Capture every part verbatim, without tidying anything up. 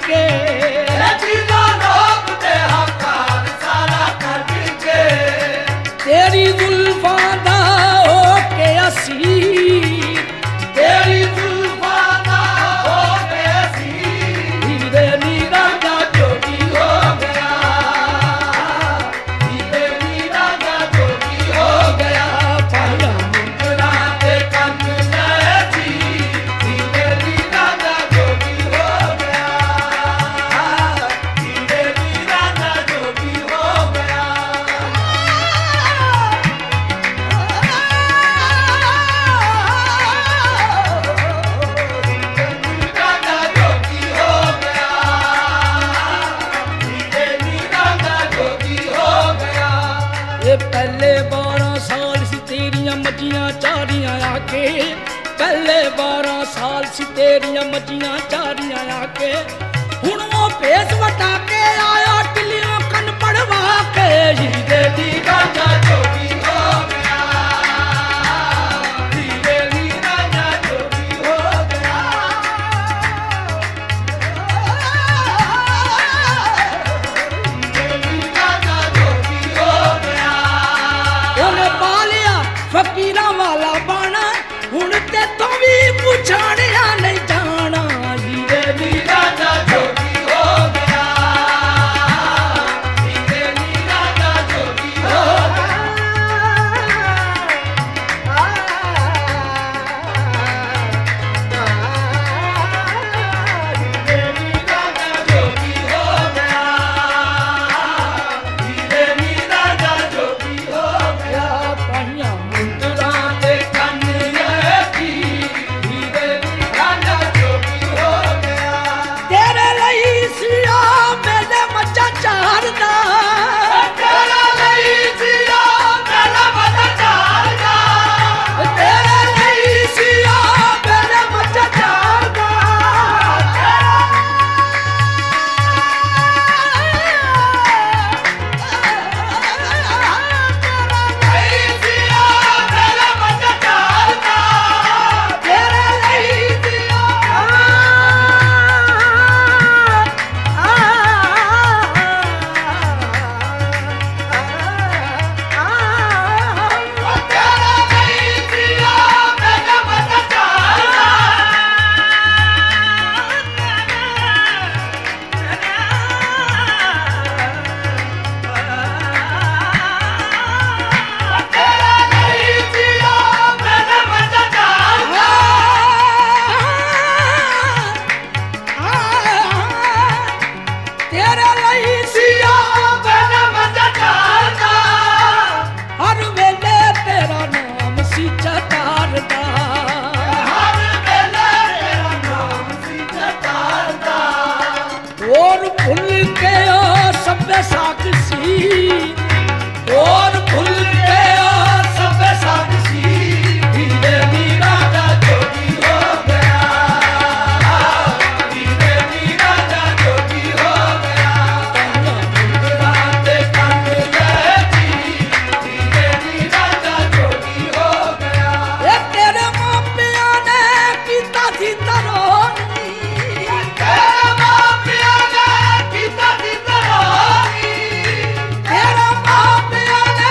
के तेरी जुल्फा दा हो के असीर तेरी जुल्फा दा हो के असीर हीरे नीरा दा जोगी हो गया हीरे नीरा दा जोगी हो गया पाया मुंदरा दे कंन नैची हीरे नीरा दा जोगी हो गया हीरे नीरा दा जोगी हो गया पहले बारह साल सी तेरियां मजियां चारियां आके पहले बारह साल सी तेरियां मजियां चारियां आके हुण वो भेस वटा के आया टिलियों कन पड़वा के हीरे दी राजा जोगी हो गया हीरे दी राजा जोगी हो गया हीरे दी राजा जोगी हो गया फकीरा वाला बाना हुण ते तो भी पुछाणिया नहीं जाना हीरे दी राजा जोगी हो गया हीरे दी राजा जोगी हो गया हीरे दी राजा जोगी हो गया हीरे दी राजा जोगी हो गया पाइया और भूल के सब साक्षी हीरे दी राजा जोगी हो गया हीरे दी राजा जोगी हो गया मुंदरा दे कंन नैची हीरे दी राजा जोगी हो गया ए तेरे मां पिया ने कीता सी तरोनी तेरे मां पिया ने कीता सी तरोनी तेरे मां पिया ने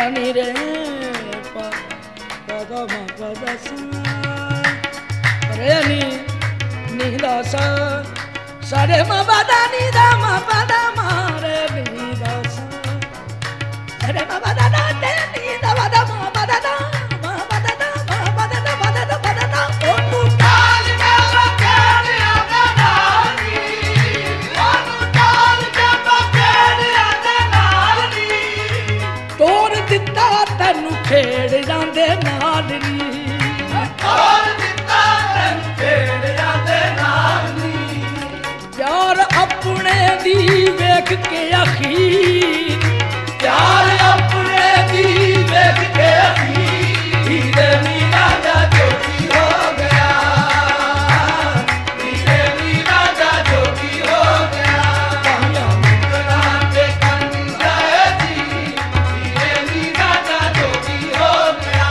ਨੀ ਰੇ ਪਾ ਪਦਾ ਮਾ ਪਦਾ ਸਾ ਰੇ ਨੀ ਨੀ ਦਾ ਸਾ ਸਾਰੇ ਮਾ ਪਦਾ ਨੀ ਦਾ ਮਾ ਪਦਾ ਮਾ ਰੇ ਨੀ ਦਾ ਸਾ ਸਾਰੇ ਮਾ ਪਦਾ ਦਾ ਤੇ ਨੀ ਦਾ ਪਦਾ ਮਾ ਪਦਾ ਦਾ ਮਾ ਪਦਾ ਦਾ ਮਾ ਪਦਾ ਦਾ ਪਦਾ ਦਾ ਪਦਾ ਦਾ ਉਹਨੂੰ ਤਾਲ ਕੇ ਬਕੇੜਿਆਂ ਦੇ ਨਾਲ ਨੀ ਉਹਨੂੰ ਤਾਲ ਕੇ ਬਕੇੜਿਆਂ ਦੇ ਨਾਲ ਨੀ ਤੋੜ ਦਿੱਤਾ ਤੈਨੂੰ ਖੇੜ ਜਾਂਦੇ ਨਾਲ ਨੀ ਤੋੜ ਦਿੱਤਾ ਤੈਨੂੰ ਖੇੜ ਜਾਂਦੇ ਨਾਲ ਨੀ ਯਾਰ ਆਪਣੇ ਦੀ ਵੇਖ ਕੇ ਅਖੀਰ ਯਾਰ ਆਪਣੇ ਦੀ ਵੇਖ ਕੇ ਅਖੀਰ ਹੀਰੇ ਨੀ ਰਾਜਾ ਜੋਗੀ ਹੋ ਗਿਆ ਹੀਰੇ ਨੀ ਰਾਜਾ ਜੋਗੀ ਹੋ ਗਿਆ ਪਾਇਆ ਮੁਕਰਾਂ ਦੇ ਕੰਡੇ ਜੀ ਹੀਰੇ ਨੀ ਰਾਜਾ ਜੋਗੀ ਹੋ ਗਿਆ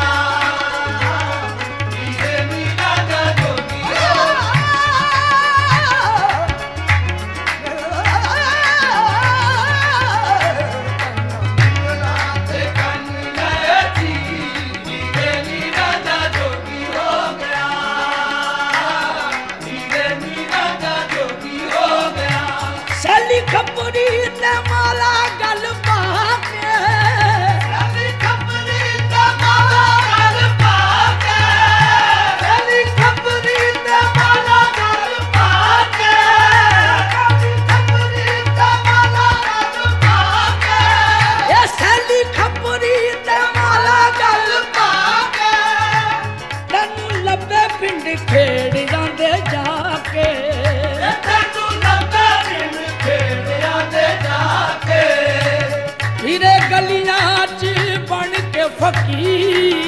ਹੀਰੇ ਨੀ ਰਾਜਾ ਜੋਗੀ ਹੋ ਗਿਆ ਸੈਲੀ ਖੱਪਰੀ ਤੇ ਮਾਲਾ ਗੱਲ ਪਾ ਕੇ ਸੈਲੀ ਖੱਪਰੀ ਤੇ ਮਾਲਾ ਗੱਲ ਪਾ ਕੇ ਸੈਲੀ ਖੱਪਰੀ ਤੇ ਮਾਲਾ ਗੱਲ ਪਾ ਕੇ ਸੈਲੀ ਖੱਪਰੀ ਤੇ ਮਾਲਾ ਗੱਲ ਪਾ ਕੇ ਇਹ ਸੈਲੀ ਖੱਪਰੀ ਤੇ ਮਾਲਾ ਗੱਲ ਪਾ ਕੇ ਤੈਨੂੰ ਲੱਭੇ ਪਿੰਡ ਖੇੜ ਜਾਂਦੇ ਜਾ ਕੇ ਹੀਰੇ ਗਲੀਆਂ ਚ ਬਣ ਕੇ ਫਕੀਰ